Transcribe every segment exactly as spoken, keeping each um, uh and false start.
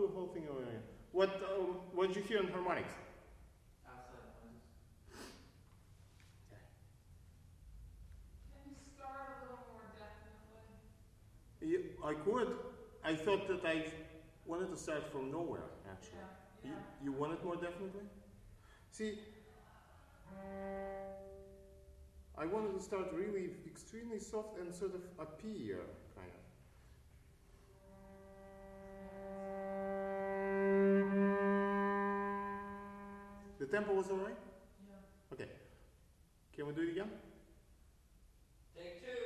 do a whole thing over again. What, uh, what did you hear in harmonics? Outside noises. Can you start a little more definitely? Yeah, I could. I thought that I wanted to start from nowhere, actually. Yeah, yeah. You, you want it more definitely? See, I wanted to start really extremely soft and sort of appear, kind of. The tempo was alright? Yeah. Okay. Can we do it again? Take two.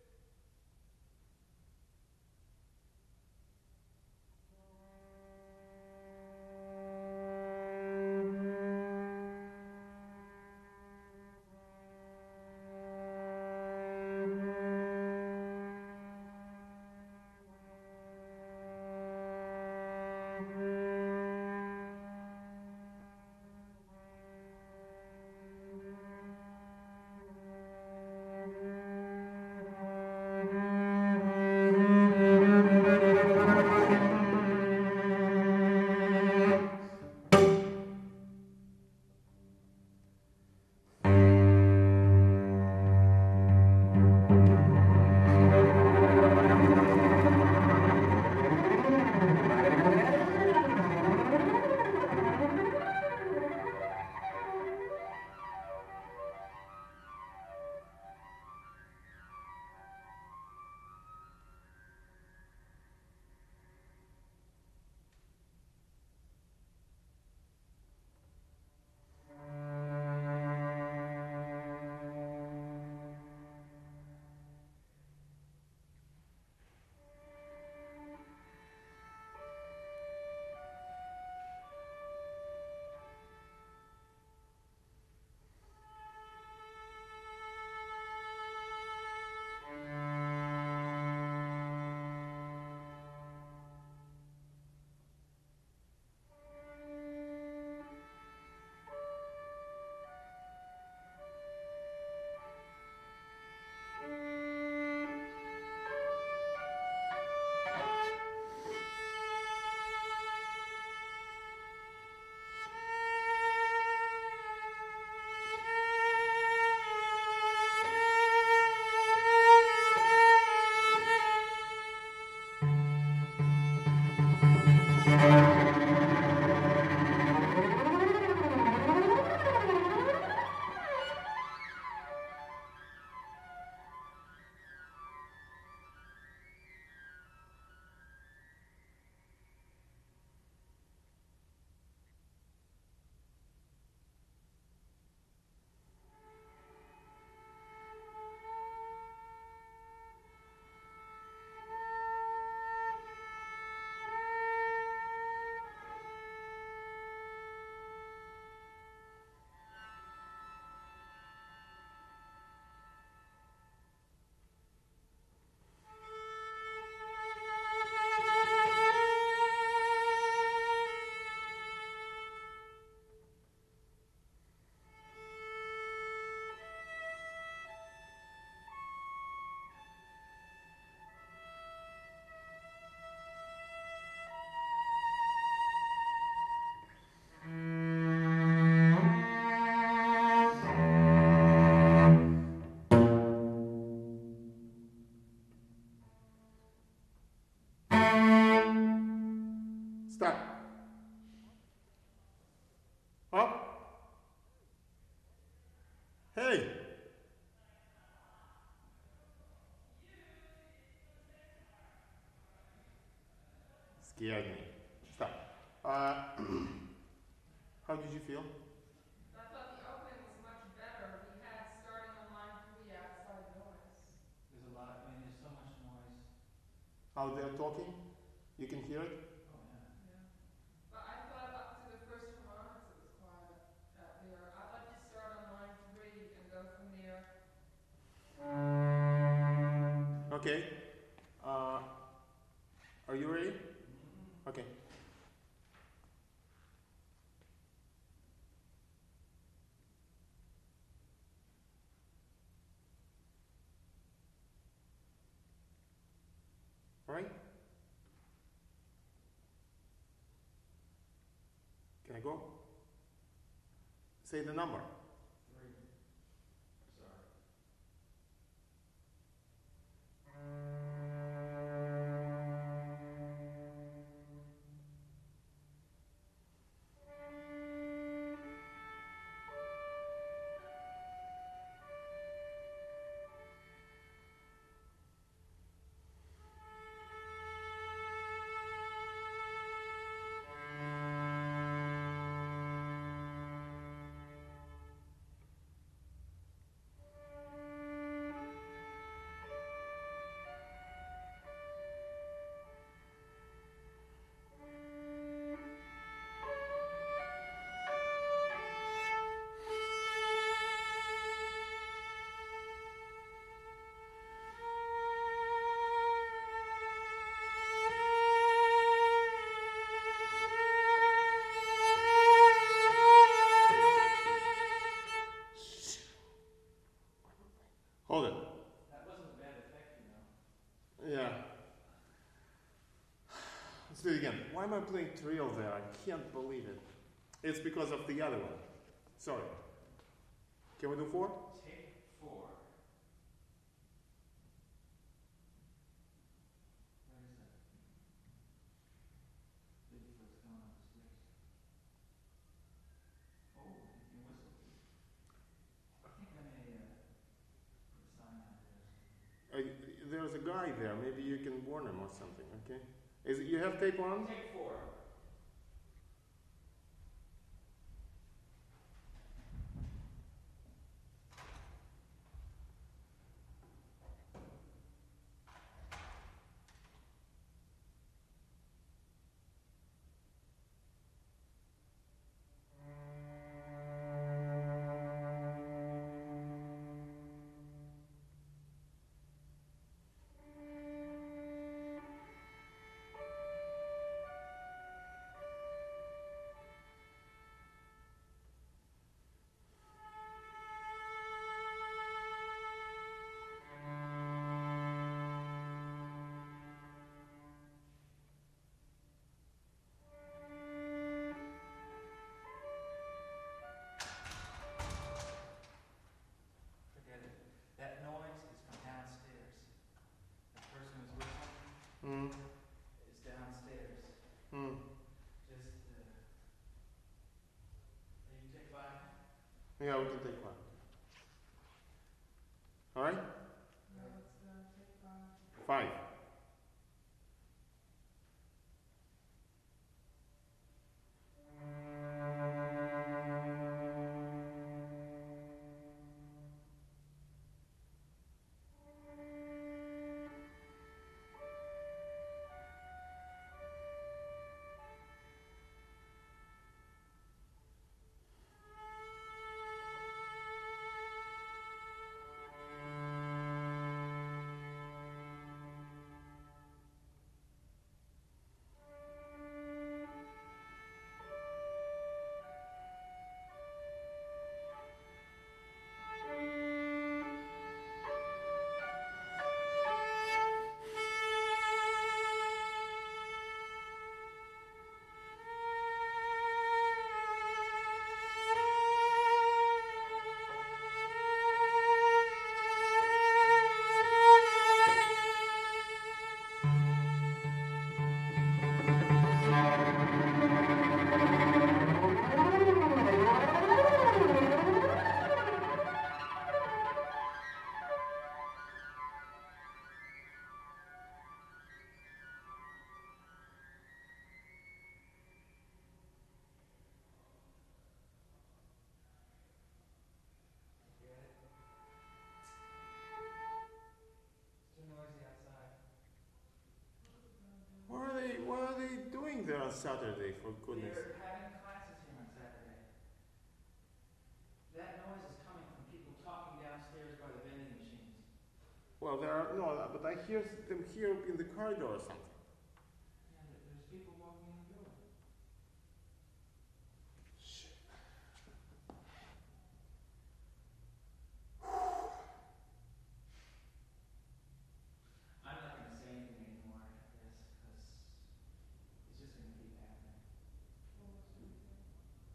Stop. Up. Hey. Scared me. Stop. Uh, how did you feel? I thought the opening was much better. We had starting on line three outside noise. There's a lot, I mean, there's so much noise. How they're talking? You can hear it? Oh, yeah. Yeah. But I thought up to the first harmonics it was quiet out there. I'd like to start on line three and go from there. Okay. Uh, are you ready? Okay. All right. go? Say the number. Three. Sorry. Hold it. That wasn't a bad effect, you know. Yeah. Let's do it again. Why am I playing trill there? I can't believe it. It's because of the other one. Sorry. Can we do four? Take four. Where is that? Bigfoot's going up the stairs. Oh, you whistled. I think I may uh, put a sign out there. Uh, there's a guy there. Maybe you can warn him or something, okay? Is it, you have tape on? Take four. Forget it. That noise is from downstairs. The person who's whistling Hmm. is downstairs. Hmm. Just, uh... You take five? Yeah, we can take one. All right? No, let's, uh, take five. Five. Forget it. It's too noisy outside. What are they? What are they doing there on Saturday? For goodness. They're having classes here on Saturday. That noise is coming from people talking downstairs by the vending machines. Well, there are no, but I hear them here in the corridor or something. Yeah, there- there's people walking in the building. Shit. I'm not gonna say anything anymore after this, because it's just gonna keep happening. What was it?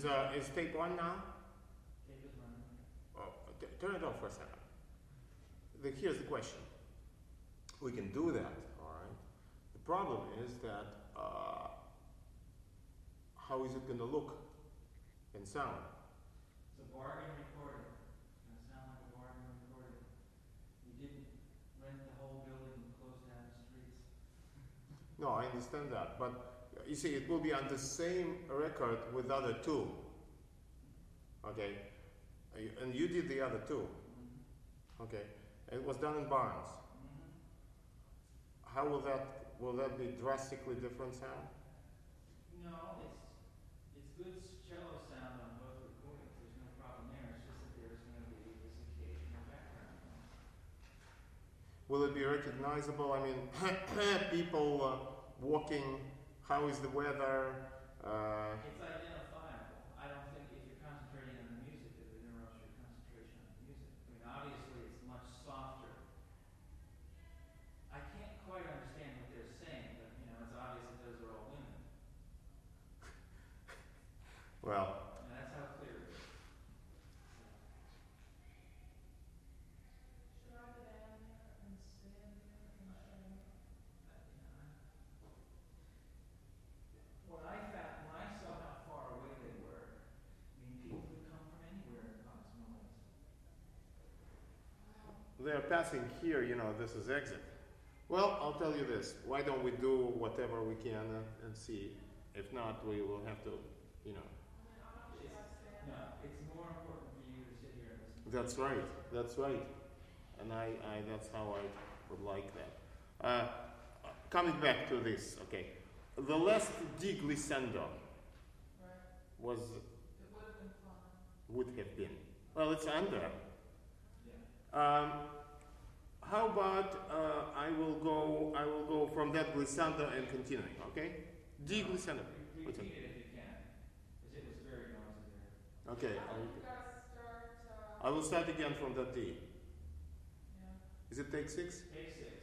Is, uh, is tape one now? Tape is running. Oh, t- turn it off for a second. The, here's the question. We can do that, all right? The problem is that uh, how is it going to look in sound? It's a bargain recording. It's gonna sound like a bargain recording. You didn't rent the whole building and close down the streets. No, I understand that, but uh, you see, it will be on the same record with other two. Okay, Uh, you- and you did the other two. Mm-hmm. Okay, it was done in Barnes. Mm-hmm. How will that will that be drastically different sound? No, it's, it's good cello sound on both recordings, there's no problem there, it's just that there's gonna be this occasional background noise. Will it be recognizable? I mean, people uh, walking. How is the weather? Uh, It's identifiable. I don't think if you're concentrating on the music, that it interrupts your concentration on the music. I mean, obviously, it's much softer. I can't quite understand what they're saying, but, you know, it's obvious that those are all women. well, And that's how clear it is. Should I get down there and stand there and show them? Uh, you know, I- What I found, when I saw how far away they were, I mean, people could come from anywhere and cause noise. they're passing here. You know, this is exit. Well, I'll tell you this. Why don't we do whatever we can uh, and see? If not, we will have to, you know. It's, no, it's more important for you to sit here and listen. That's right. That's right. And I, I that's how I would like that. Uh, coming back to this, okay. The last D glissando Right, was it would have been fun. would have been. Well, it's under. Yeah. Um, how about uh, I will go I will go from that glissando and continuing, okay? D glissando. Re- What's it? Repeat it if you can, because it was very noisy there. Okay. I think I, you gotta start, uh, I will start again from that D. yeah. Is it take six? Take six.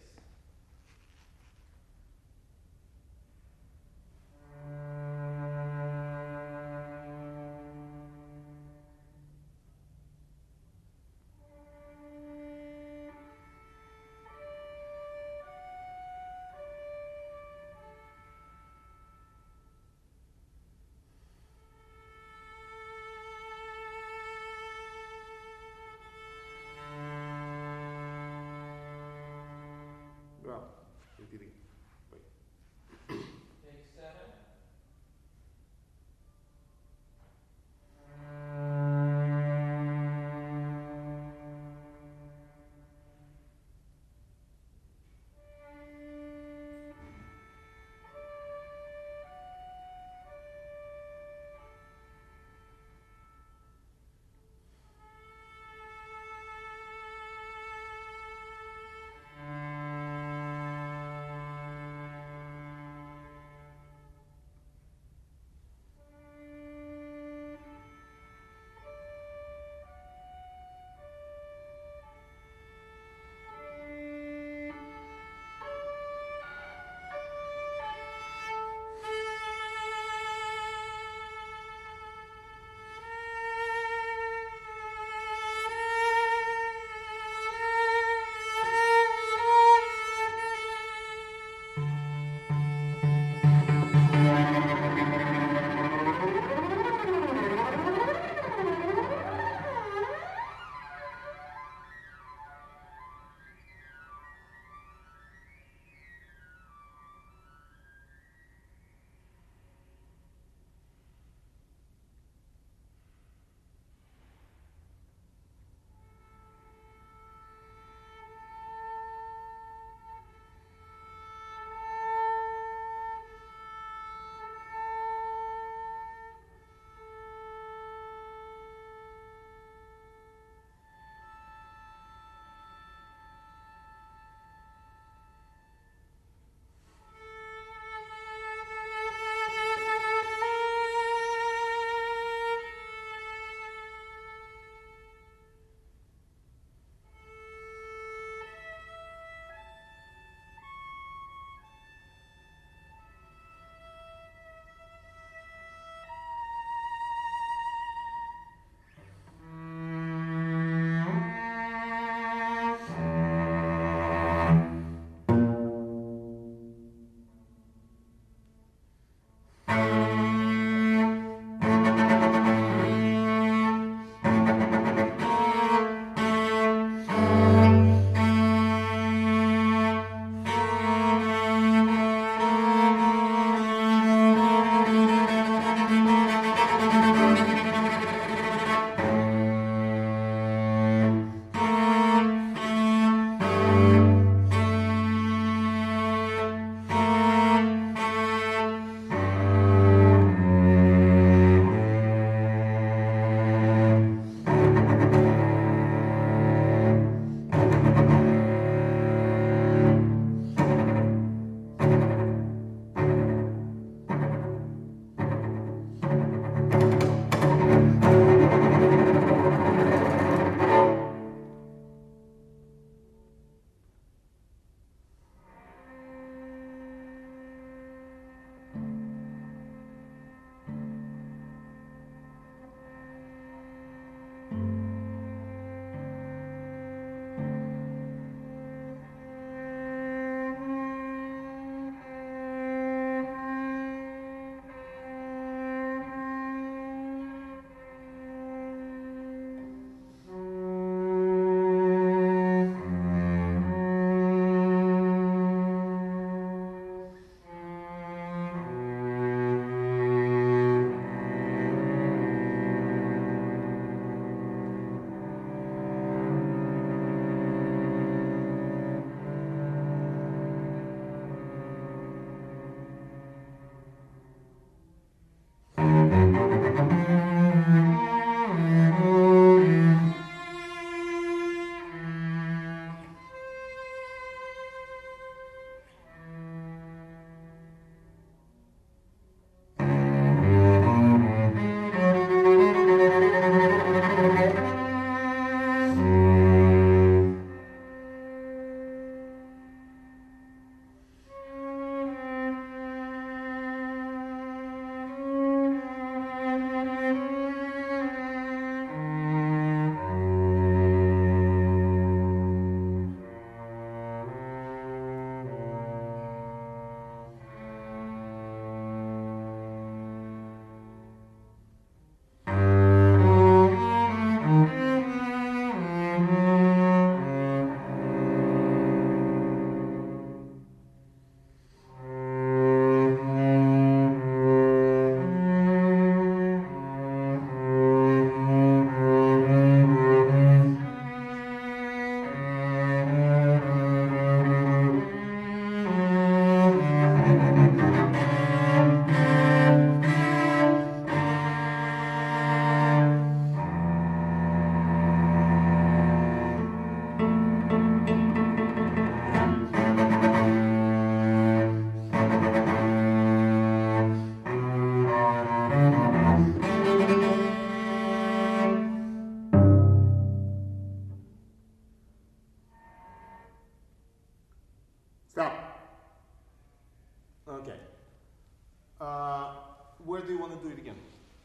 Okay. Uh, where do you want to do it again?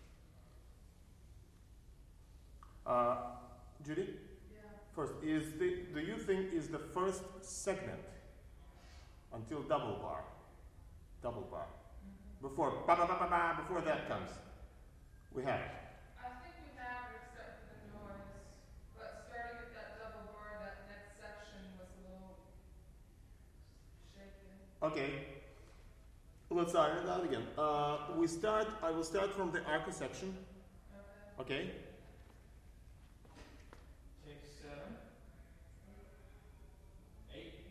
Uh, Judy? Yeah. First, is the, do you think is the first segment until double bar, double bar, Mm-hmm. before, ba ba ba ba ba, before that comes, we have it. I think we have it except for the noise, but starting at that double bar, that next section was a little shaky. Okay, let's iron it out again. Uh, we start, I will start from the arco section, Okay. okay? Take seven. Eight.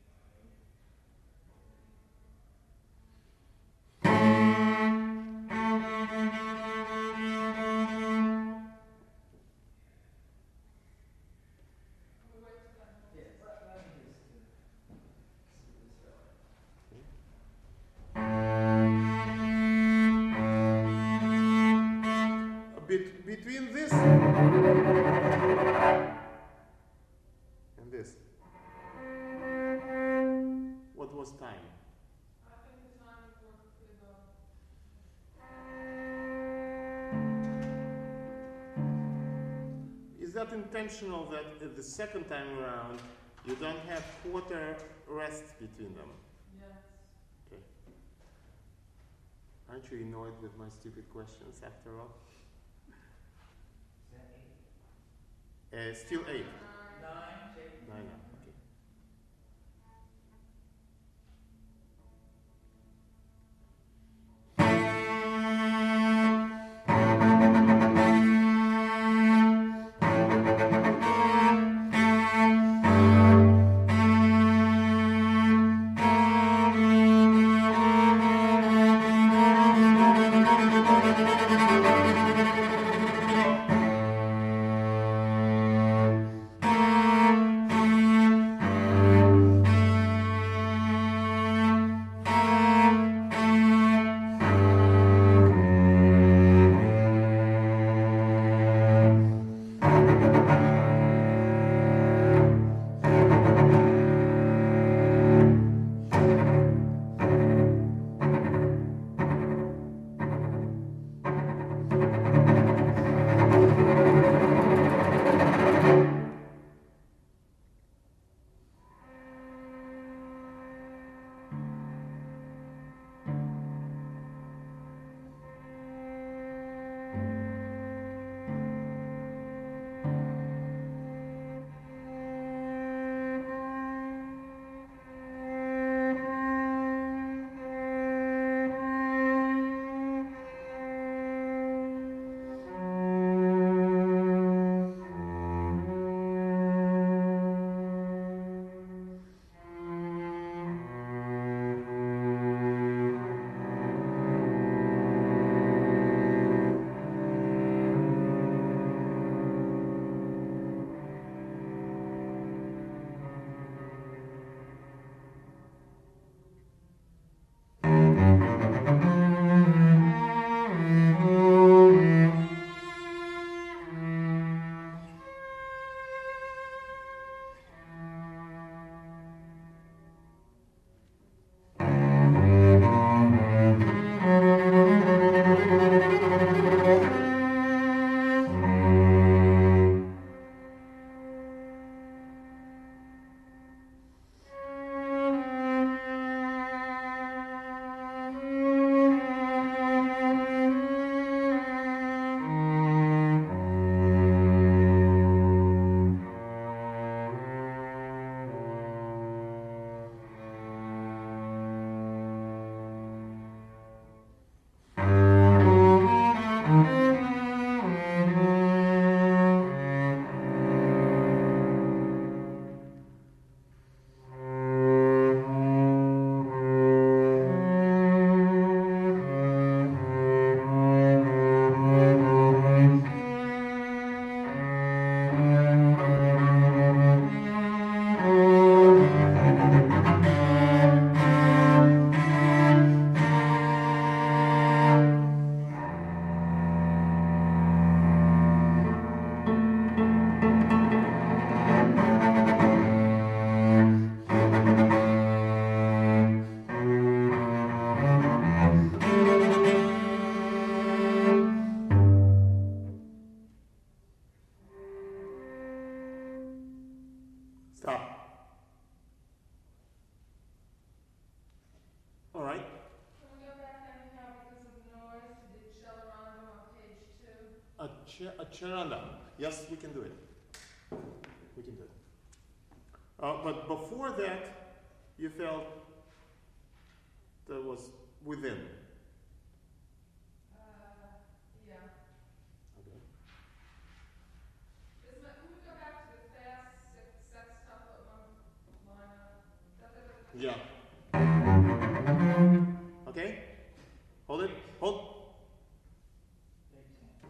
We'll wait till that noise. Yes, let, let me just, uh, see this going. A bit between this and this. What was time? I think the time would work pretty well. Is that intentional that uh, the second time around you don't have quarter rests between them? Yes. Okay. Aren't you annoyed with my stupid questions after all? Is that eight? Uh, still eight. Nine. Nine, take. Nine now. Okay. All right. Can we go back anyhow because of noise to the Celerando on page two? A ch- a Cheranda. Yes, we can do it. We can do it. Uh, but before that, you felt that was within. Uh, yeah. Okay. Is my, can we go back to the fast sex, sex stuff at one line up? Da, da, da, da. Yeah. Okay. Hold it. Hold. Page ten.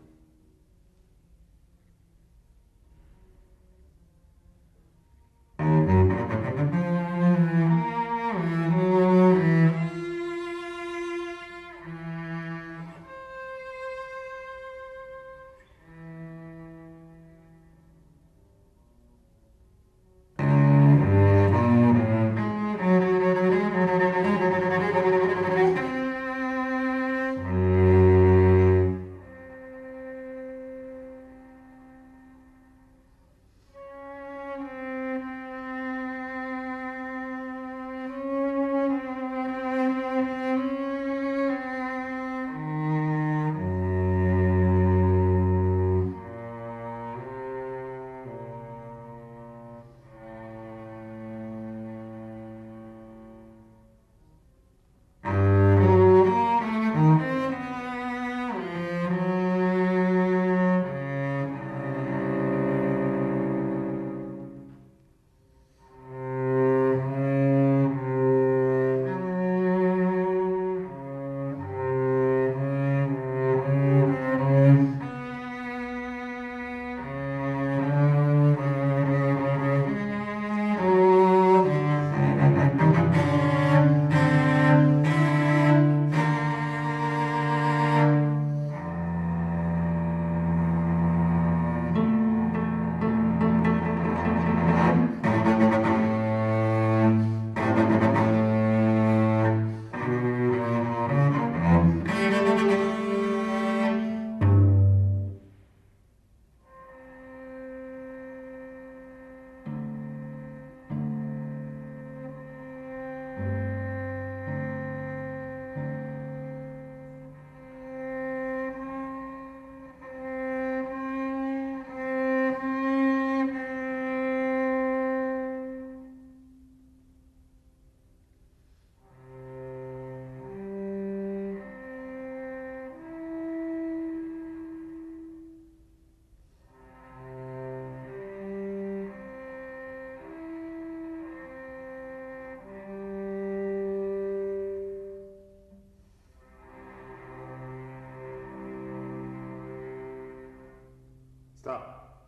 Stop.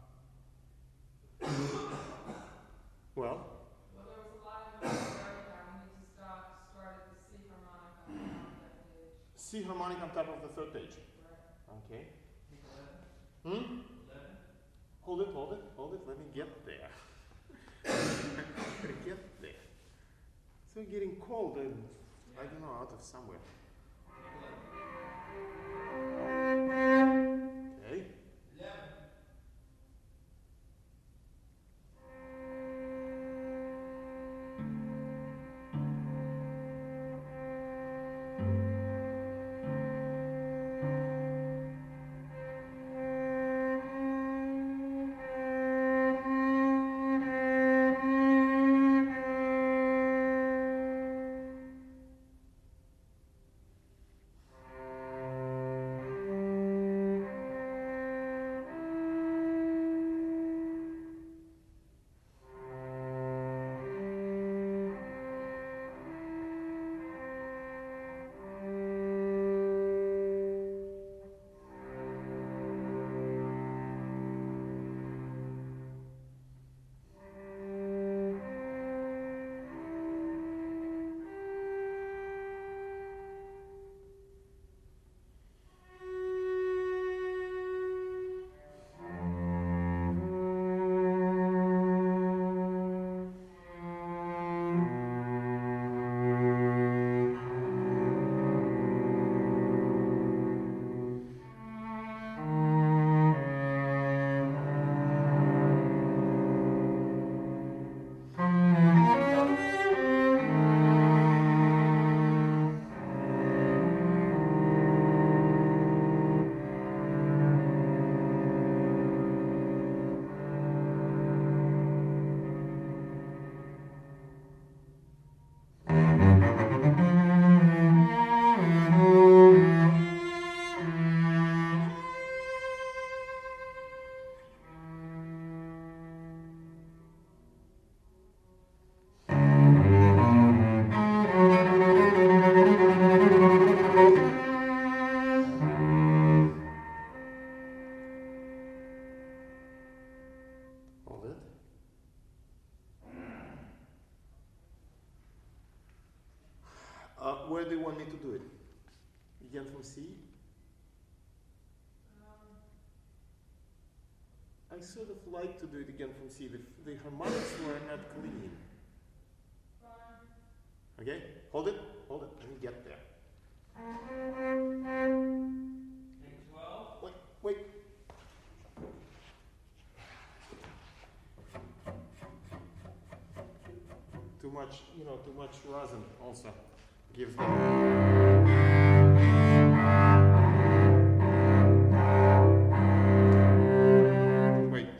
Well, Well, there was a lot of noise anyhow. We need to start, start at the C harmonic on the top of that page. C harmonic on top of the third page. Right. Okay. Page eleven. Hmm? Eleven. Hold it, hold it, hold it. Let me get there. Let me get there. So getting cold and I don't know, out of somewhere. Okay. Eleven. do it? Again from C? Um, I sort of like to do it again from C. The, the harmonics were not clean. fine. Okay? Hold it. Hold it. Let me get there. Take twelve. Wait, wait. Too much, you know, too much rosin also gives me. Wait.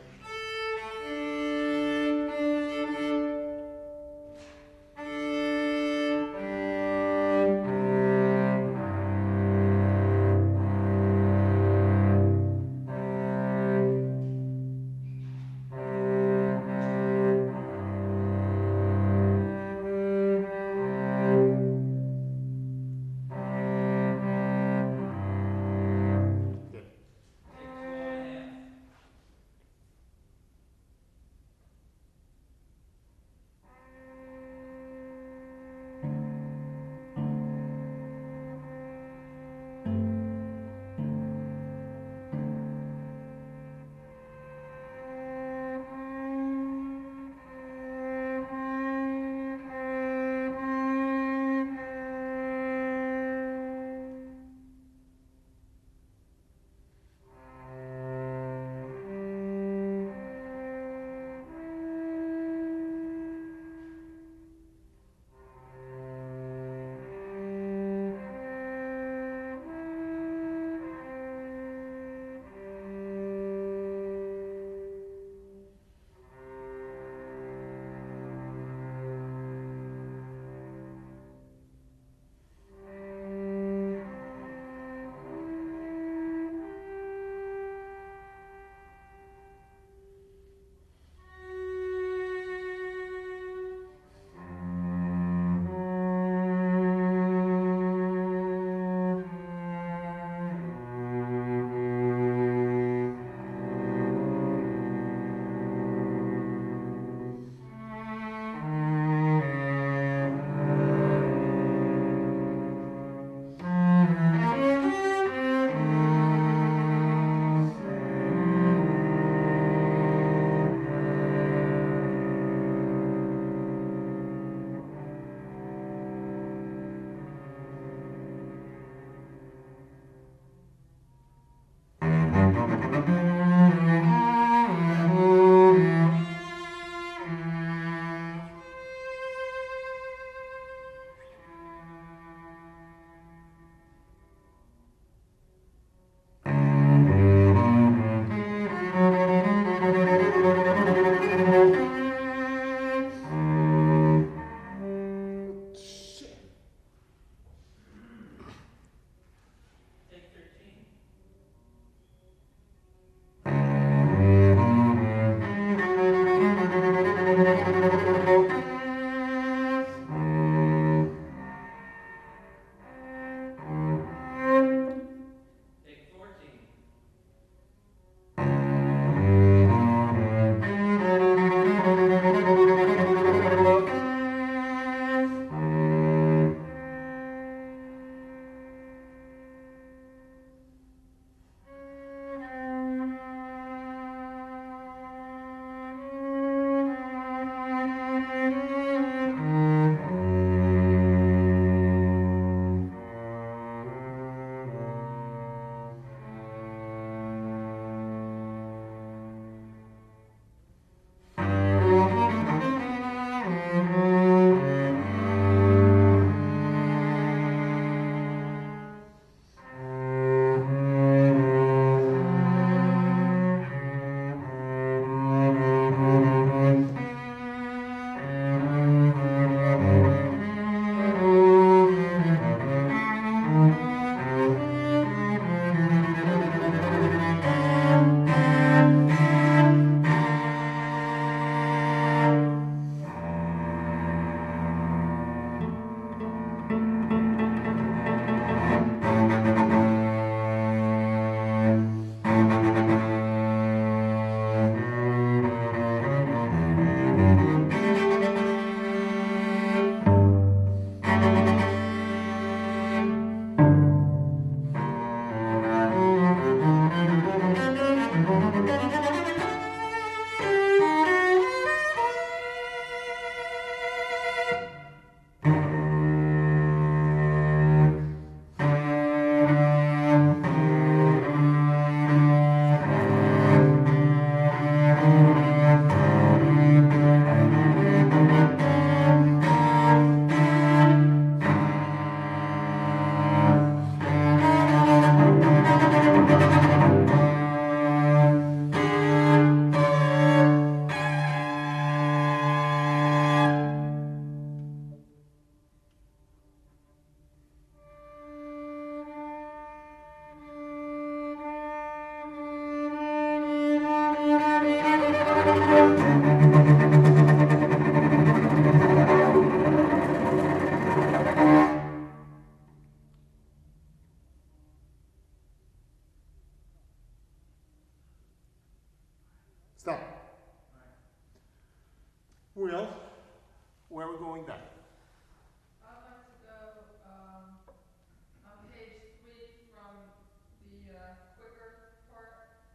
Stop. Right. Well, where are we going then? I'd like to go, um, on page three from the, uh, quicker part.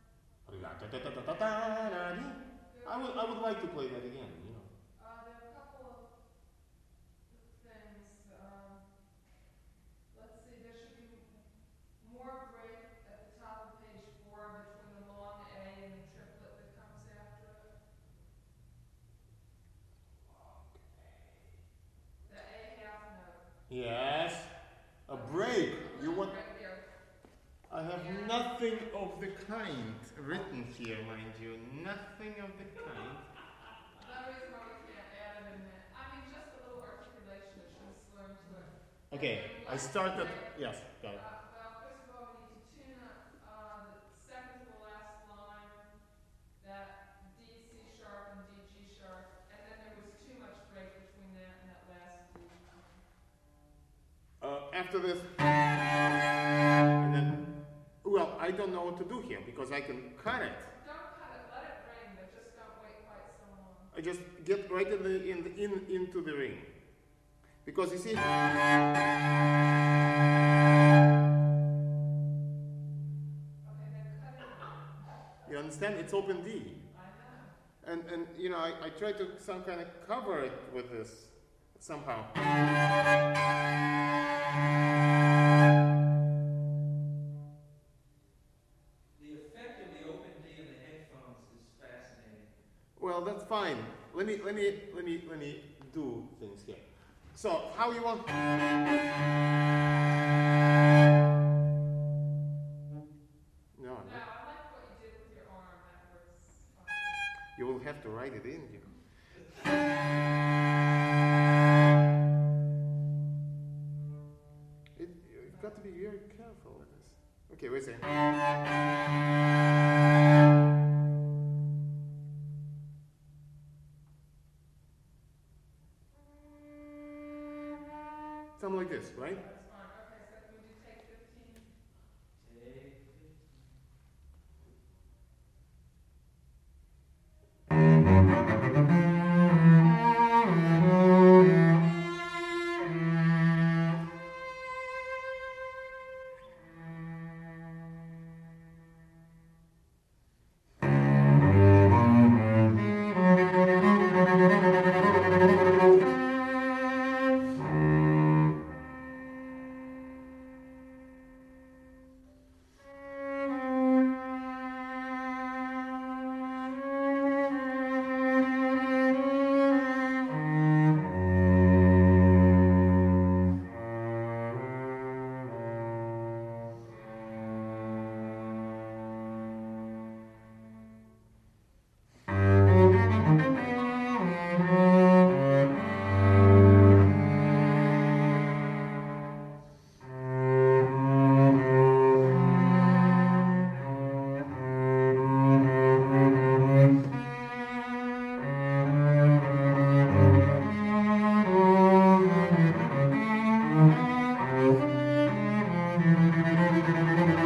I would, I would like to play that again, you know. Uh, there are a couple of things, um, let's see, there should be more break at the top of page four between the long A and the triplet that comes after it. The A half note. Yes. A break. You want? Right here. I have Yeah. nothing of the kind written here, mind you. Nothing of the kind. Another reason why we can't add it in there. I mean, just a little articulation, it should slur to it. Okay, I started. Yes, got Uh, it. well, first of all, we need to tune up, uh, the second to the last line, that D, C sharp and D, G sharp, and then there was too much break between that and that last D. Uh, after this, and then, well, I don't know what to do here because I can cut it. Don't cut it, let it ring, but just don't wait quite so long. I just get right in the in the, in into the ring, because you see, Okay, then cut it. you understand? It's open D, I know. and and you know I, I try to some kind of cover it with this somehow. The effect of the open D in the headphones is fascinating. Well, that's fine. Let me let me let me let me do things here. So how you want? No, No, I like what you did with your arm, that works fine. you will have to write it in here. It, you've got to be very careful with this. Okay, wait a second. Something like this, right? That's fine, okay, so can we do take fifteen? Take Thank you.